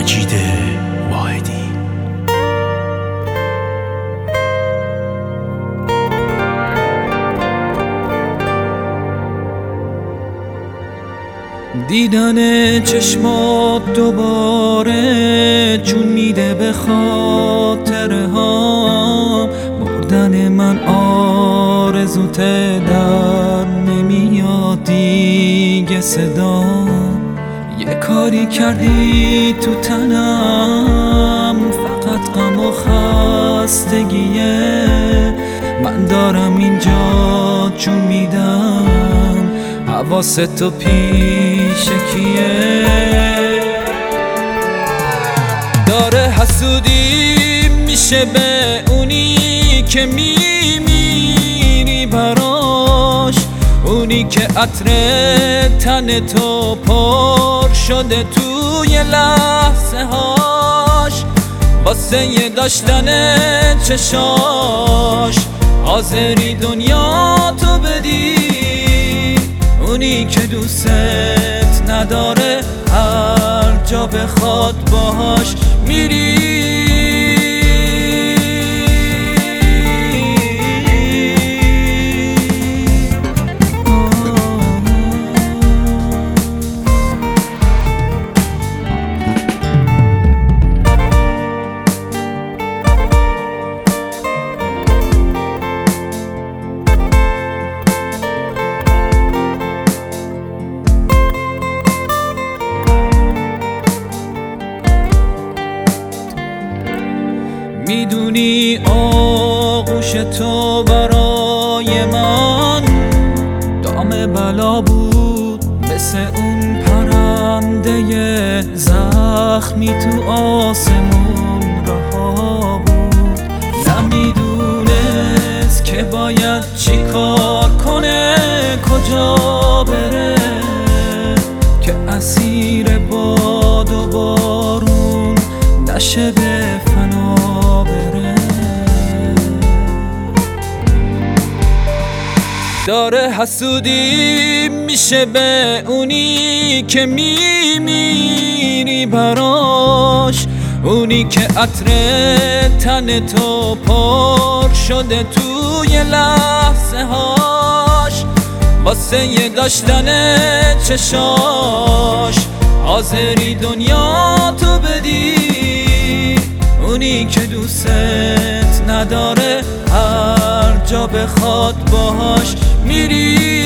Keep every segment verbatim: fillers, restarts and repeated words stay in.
مجید واحدی. دیدن چشمات دوباره جون میده به خاطرهام، بردن من آرزوت در نمیاد دیگه صدام. یه کاری کردی تو تنم، فقط غم و خستگیه. من دارم اینجا جون میدم، حواستو پیش کیه؟ داره حسودی میشه به اونی که میمیری براش، اونی که عطر تن تو پر شده توی لحظه هاش، واسه یه داشتن چشاش حاضری دنیا تو بدی. اونی که دوست نداره هر جا بخواد باهاش میری. میدونی آغوش تو برای من دام بلا بود، مثل اون پرنده زخمی تو آسمون رها بود. نمیدونست که باید چی کار کنه، کجا بره که اسیر باد و بارون نشه به فنا بره. داره حسودی میشه به اونی که میمیری براش، اونی که عطر تن تو پر شده توی لحظه هاش، واسه یه داشتن چشاش حاضری دنیا تو بدی. اونی که دوست نداره هر جا بخواد باهاش میری.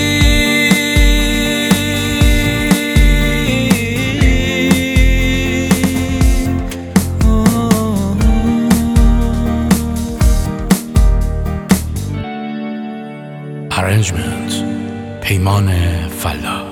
Arrangement پیمان فلاح.